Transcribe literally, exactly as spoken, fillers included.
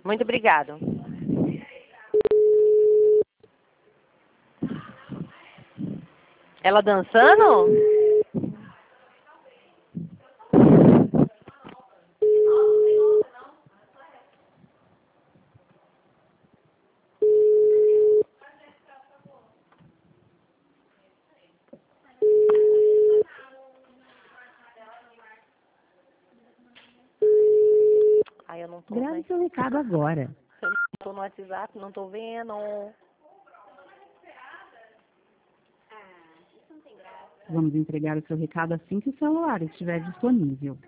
Muito obrigado. Ela dançando? Ai, eu não tô, Grave né? seu recado agora. Eu não tô no WhatsApp, não tô vendo. Vamos entregar o seu recado assim que o celular estiver disponível.